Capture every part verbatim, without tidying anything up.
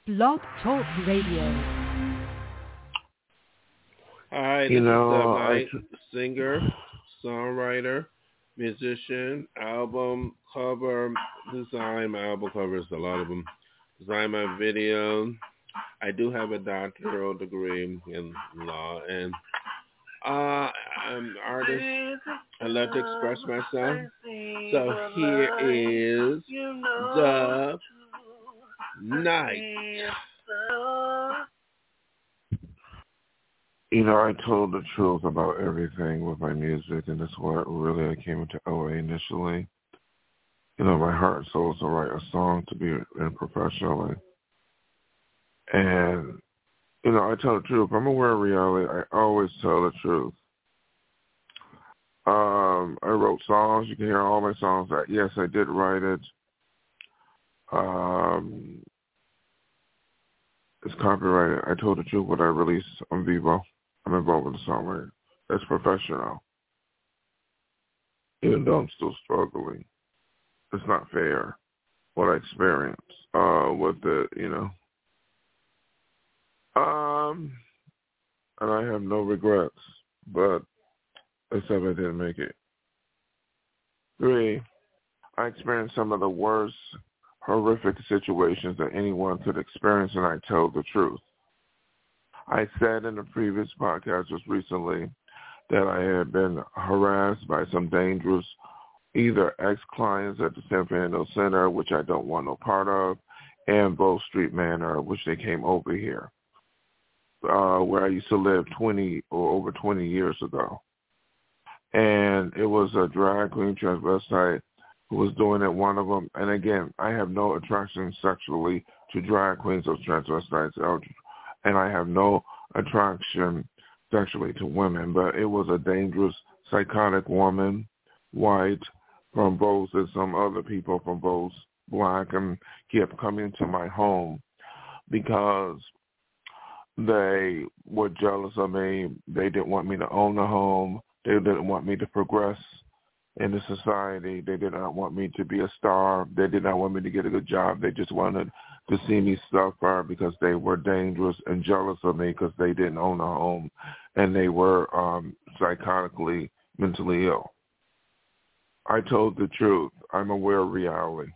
Blog Talk Radio. Hi, this You is know, Dub I Knight, singer, songwriter, musician, album cover design. My album covers, a lot of them. Design my video. I do have a doctoral degree in law, and uh, I'm an artist. I love to express myself. So here is Dub Knight. You know, I told the truth about everything with my music, and that's what really I came into O A initially. You know, my heart and soul is to write a song to be in professionally. And, you know, I tell the truth. I'm aware of reality. I always tell the truth. Um, I wrote songs. You can hear all my songs. I, yes, I did write it. Um, it's copyrighted. I told the truth when I released on Vivo. I'm involved with the songwriting. That's professional. Even though I'm still struggling. It's not fair what I experienced uh, with the, you know. Um, and I have no regrets, but except I didn't make it. Three, I experienced some of the worst, horrific situations that anyone could experience, and I tell the truth. I said in the previous podcast just recently that I had been harassed by some dangerous either ex-clients at the San Fernando Center, which I don't want no part of, and Bow Street Manor, which they came over here, uh, where I used to live twenty or over twenty years ago. And it was a drag queen transvestite who was doing it, one of them. And again, I have no attraction sexually to drag queens or transvestites, and I have no attraction sexually to women, but it was a dangerous, psychotic woman, white, from Bose and some other people from Bose, black, and kept coming to my home because they were jealous of me. They didn't want me to own the home. They didn't want me to progress in the society. They did not want me to be a star. They did not want me to get a good job. They just wanted to see me suffer because they were dangerous and jealous of me because they didn't own a home and they were um, psychotically, mentally ill. I told the truth. I'm aware of reality.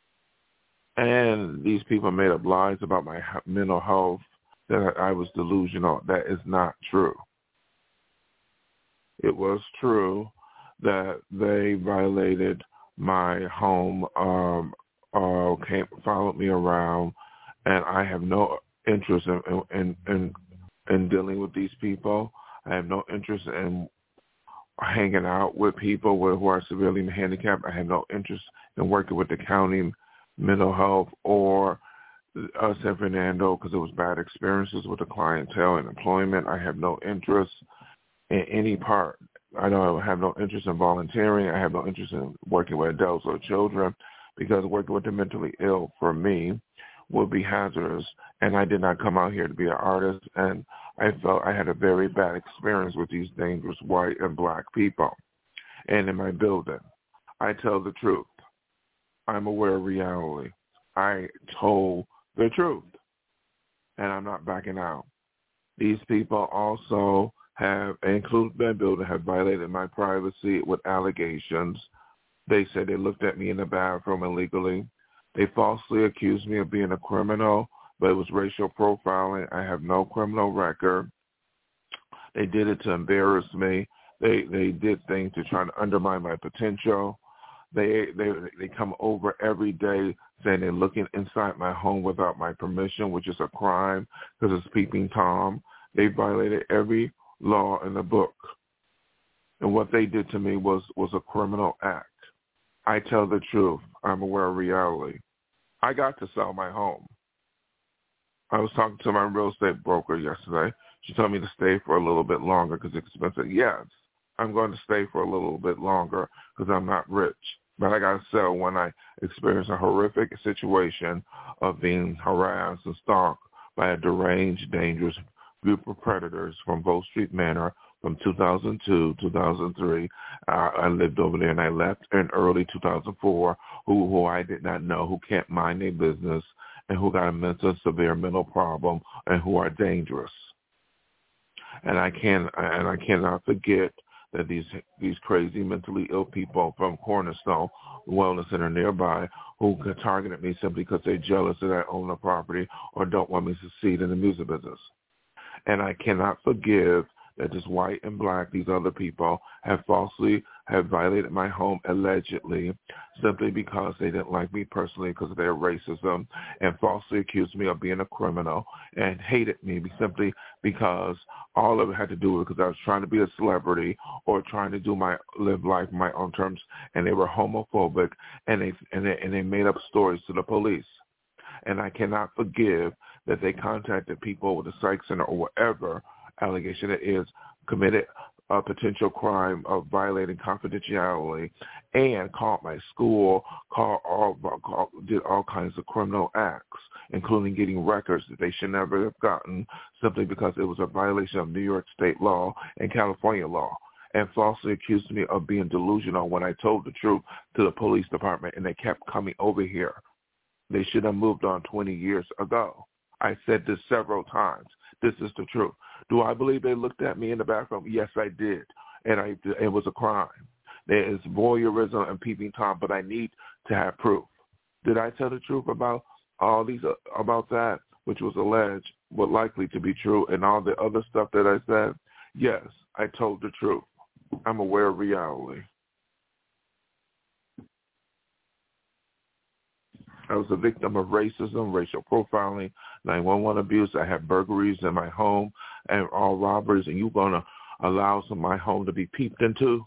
And these people made up lies about my mental health, that I was delusional. That is not true. It was true that they violated my home, um, uh, came, followed me around, and I have no interest in, in, in, in dealing with these people. I have no interest in hanging out with people who are severely handicapped. I have no interest in working with the county mental health or uh, San Fernando because it was bad experiences with the clientele and employment. I have no interest in any part. I don't have no interest in volunteering. I have no interest in working with adults or children because working with the mentally ill for me would be hazardous. And I did not come out here to be an artist. And I felt I had a very bad experience with these dangerous white and black people. And in my building, I tell the truth. I'm aware of reality. I told the truth. And I'm not backing out. These people also have, including my building, have violated my privacy with allegations. They said they looked at me in the bathroom illegally. They falsely accused me of being a criminal, but it was racial profiling. I have no criminal record. They did it to embarrass me. They they did things to try to undermine my potential. They they they come over every day saying they're looking inside my home without my permission, which is a crime because it's peeping Tom. They violated every law in the book. And what they did to me was, was a criminal act. I tell the truth. I'm aware of reality. I got to sell my home. I was talking to my real estate broker yesterday. She told me to stay for a little bit longer because it's expensive. Yes, I'm going to stay for a little bit longer because I'm not rich. But I got to sell when I experience a horrific situation of being harassed and stalked by a deranged, dangerous group of predators from Bow Street Manor from two thousand two, two thousand three. Uh, I lived over there, and I left in early two thousand four, who, who I did not know, who can't mind their business, and who got a mental, severe mental problem and who are dangerous. And I can and I cannot forget that these these crazy mentally ill people from Cornerstone Wellness Center nearby who targeted me simply because they're jealous that I own a property or don't want me to succeed in the music business. And I cannot forgive that this white and black, these other people, have falsely have violated my home allegedly simply because they didn't like me personally because of their racism and falsely accused me of being a criminal and hated me simply because all of it had to do with because I was trying to be a celebrity or trying to do my live life on my own terms, and they were homophobic and they and they, and they made up stories to the police. And I cannot forgive that they contacted people with the psych center or whatever allegation it is, committed a potential crime of violating confidentiality, and called my school, called all, called, did all kinds of criminal acts, including getting records that they should never have gotten simply because it was a violation of New York state law and California law, and falsely accused me of being delusional when I told the truth to the police department, and they kept coming over here. They should have moved on twenty years ago. I said this several times. This is the truth. Do I believe they looked at me in the bathroom? Yes, I did. And I, it was a crime. There is voyeurism and peeping Tom, but I need to have proof. Did I tell the truth about all these, uh, about that, which was alleged, but likely to be true, and all the other stuff that I said? Yes, I told the truth. I'm aware of reality. I was a victim of racism, racial profiling, nine one one abuse. I had burglaries in my home and all robberies, and you're going to allow some of my home to be peeped into?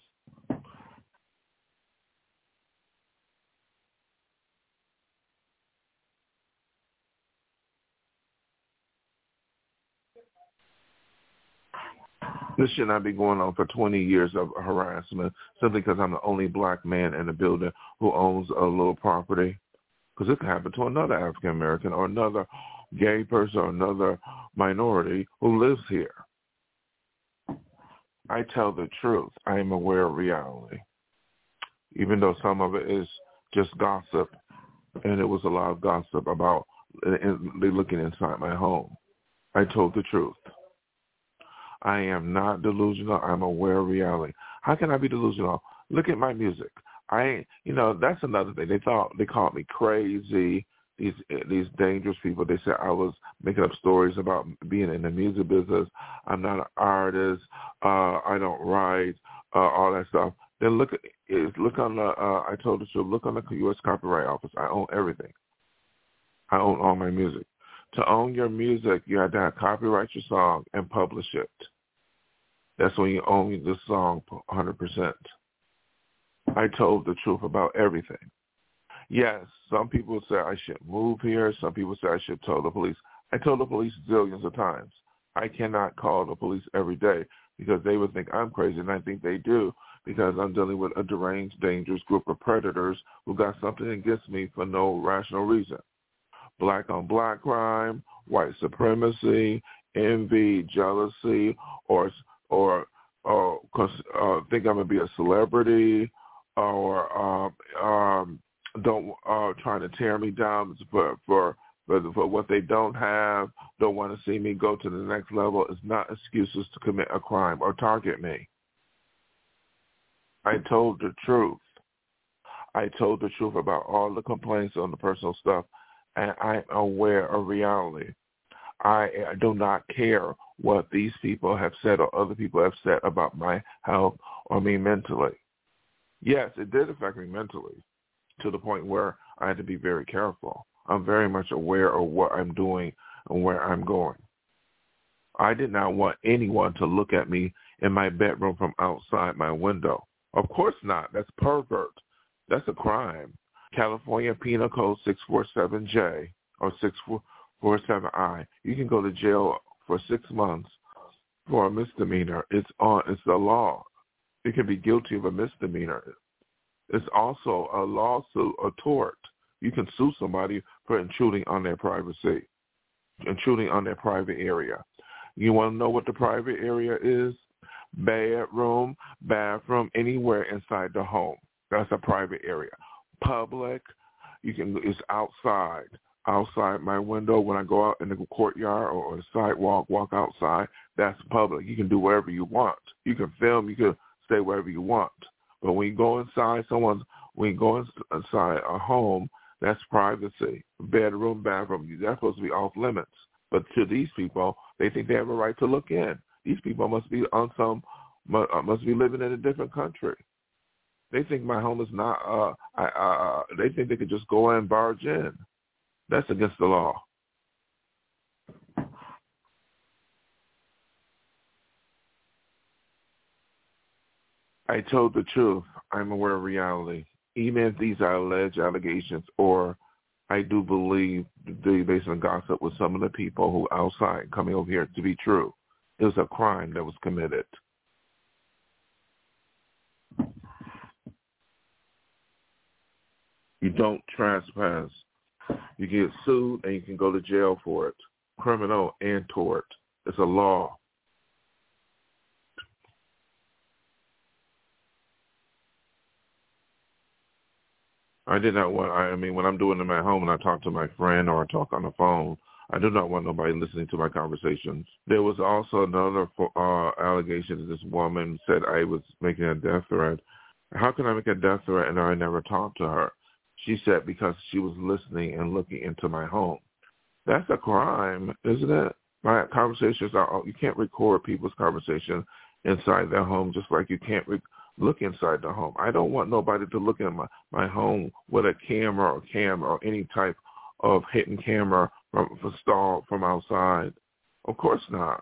This should not be going on for twenty years of harassment simply because I'm the only black man in the building who owns a little property. Because it can happen to another African American or another gay person or another minority who lives here. I tell the truth. I am aware of reality, even though some of it is just gossip, and it was a lot of gossip about they looking inside my home. I told the truth. I am not delusional. I'm aware of reality. How can I be delusional? Look at my music. I, you know, that's another thing. They thought they called me crazy. These these dangerous people. They said I was making up stories about being in the music business. I'm not an artist. Uh, I don't write. Uh, all that stuff. Then look at look on the. Uh, I told the truth. Look on the U S Copyright Office. I own everything. I own all my music. To own your music, you have to have copyright your song and publish it. That's when you own the song one hundred percent. I told the truth about everything. Yes, some people say I should move here. Some people say I should tell the police. I told the police zillions of times. I cannot call the police every day because they would think I'm crazy, and I think they do because I'm dealing with a deranged, dangerous group of predators who got something against me for no rational reason. Black on black crime, white supremacy, envy, jealousy, or or or cause, uh, think I'm gonna be a celebrity, or um, um, don't uh, trying to tear me down for for for, for what they don't have. Don't want to see me go to the next level. It's not excuses to commit a crime or target me. I told the truth. I told the truth about all the complaints on the personal stuff, and I'm aware of reality. I do not care what these people have said or other people have said about my health or me mentally. Yes, it did affect me mentally to the point where I had to be very careful. I'm very much aware of what I'm doing and where I'm going. I did not want anyone to look at me in my bedroom from outside my window. Of course not. That's pervert. That's a crime. California Penal Code six forty-seven J or six forty-seven I. You can go to jail for six months for a misdemeanor. It's on. It's the law. You can be guilty of a misdemeanor. It's also a lawsuit, a tort. You can sue somebody for intruding on their privacy, intruding on their private area. You want to know what the private area is? Bedroom, bathroom, anywhere inside the home. That's a private area. Public, you can. It's outside. outside my window when I go out in the courtyard or, or the sidewalk, walk outside, that's public. You can do whatever you want. You can film, you can stay wherever you want. But when you go inside someone's, when you go inside a home, that's privacy. Bedroom, bathroom, that's supposed to be off limits. But to these people, they think they have a right to look in. These people must be on some, must be living in a different country. They think my home is not, uh, I, uh, they think they could just go in and barge in. That's against the law. I told the truth. I'm aware of reality. Even if these are alleged allegations, or I do believe, based on gossip with some of the people who outside coming over here to be true, it was a crime that was committed. You don't trespass. You get sued and you can go to jail for it, criminal and tort. It's a law. I did not want, I mean, when I'm doing them at home and I talk to my friend or I talk on the phone, I do not want nobody listening to my conversations. There was also another uh, allegation that this woman said I was making a death threat. How can I make a death threat and I never talked to her? She said because she was listening and looking into my home. That's a crime, isn't it? My conversations are, you can't record people's conversation inside their home just like you can't re- look inside the home. I don't want nobody to look in my, my home with a camera or camera or any type of hidden camera from installed from outside. Of course not.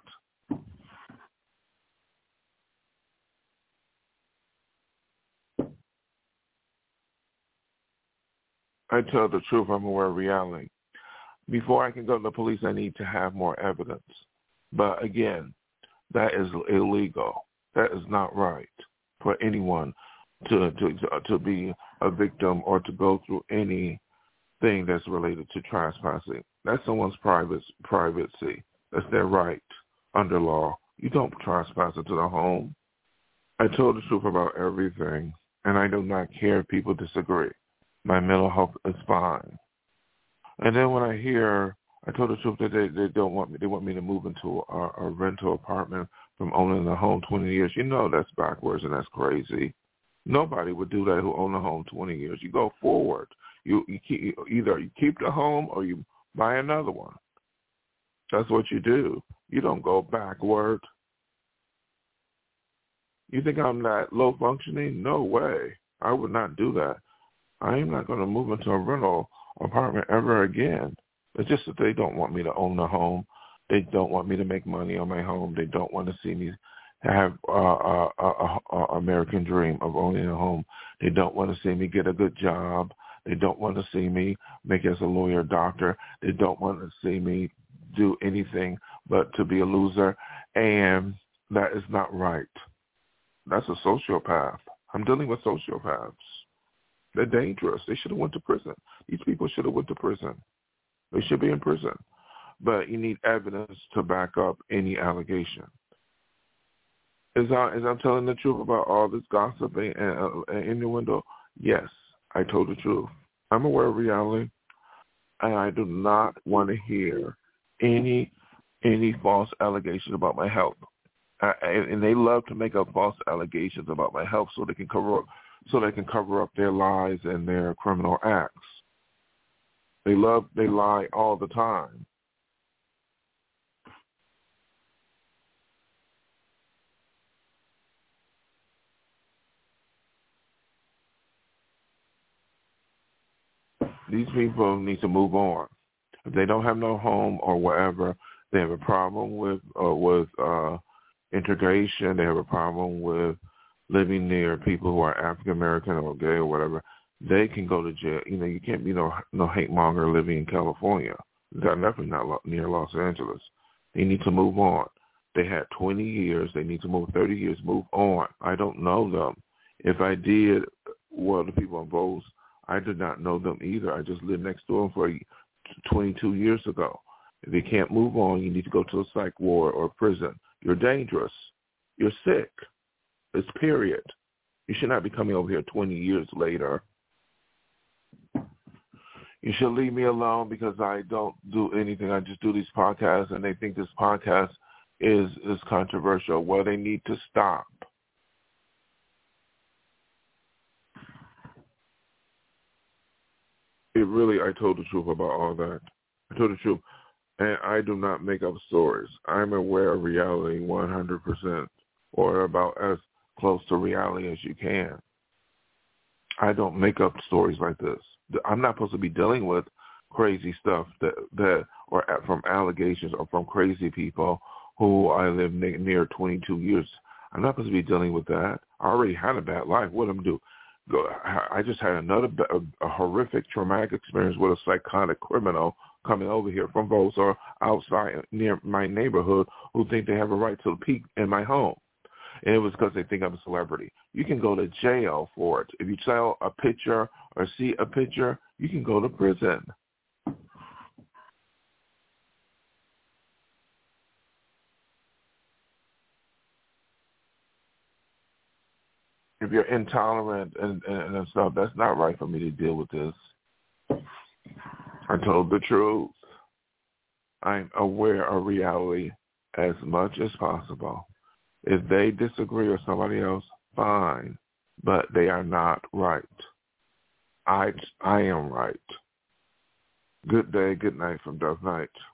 I tell the truth. I'm aware of reality. Before I can go to the police, I need to have more evidence. But again, that is illegal. That is not right for anyone to to to be a victim or to go through anything that's related to trespassing. That's someone's private privacy. That's their right under law. You don't trespass into the home. I told the truth about everything, and I do not care if people disagree. My mental health is fine. And then when I hear, I told the truth that they, they don't want me, they want me to move into a, a rental apartment from owning the home twenty years. You know that's backwards and that's crazy. Nobody would do that who own a home twenty years. You go forward. You, you keep, either you keep the home or you buy another one. That's what you do. You don't go backward. You think I'm that low functioning? No way. I would not do that. I am not going to move into a rental apartment ever again. It's just that they don't want me to own the home. They don't want me to make money on my home. They don't want to see me have uh, a, a, a American dream of owning a home. They don't want to see me get a good job. They don't want to see me make as a lawyer, doctor. They don't want to see me do anything but to be a loser. And that is not right. That's a sociopath. I'm dealing with sociopaths. They're dangerous. They should have went to prison. These people should have went to prison. They should be in prison. But you need evidence to back up any allegation. Is I, is I'm telling the truth about all this gossip and, and, and innuendo? Yes, I told the truth. I'm aware of reality, and I do not want to hear any any false allegation about my health. I, and they love to make up false allegations about my health so they can cover up so they can cover up their lies and their criminal acts. They love, they lie all the time. These people need to move on. If they don't have no home or whatever, they have a problem with uh, with uh, integration. They have a problem with living near people who are African American or gay or whatever. They can go to jail. You know, you can't be no no hate monger living in California. They're definitely not near Los Angeles. They need to move on. They had twenty years. They need to move thirty years. Move on. I don't know them. If I did, well, the people involved, I did not know them either. I just lived next door for twenty-two years ago. If you can't move on, you need to go to a psych ward or prison. You're dangerous. You're sick. It's period. You should not be coming over here twenty years later. You should leave me alone because I don't do anything. I just do these podcasts, and they think this podcast is is controversial. Well, they need to stop. It really, I told the truth about all that. I told the truth. And I do not make up stories. I'm aware of reality one hundred percent, or about as close to reality as you can. I don't make up stories like this. I'm not supposed to be dealing with crazy stuff that, that or from allegations or from crazy people who I lived near twenty-two years. I'm not supposed to be dealing with that. I already had a bad life. What am I do? Go, I just had another a, a horrific, traumatic experience with a psychotic criminal coming over here from those or outside near my neighborhood who think they have a right to peek in my home. And it was because they think I'm a celebrity. You can go to jail for it. If you sell a picture or see a picture, you can go to prison. If you're intolerant and, and, and stuff, that's not right for me to deal with this. I told the truth. I'm aware of reality as much as possible. If they disagree or somebody else, fine, but they are not right. I I am right. Good day, good night from Dark Knight.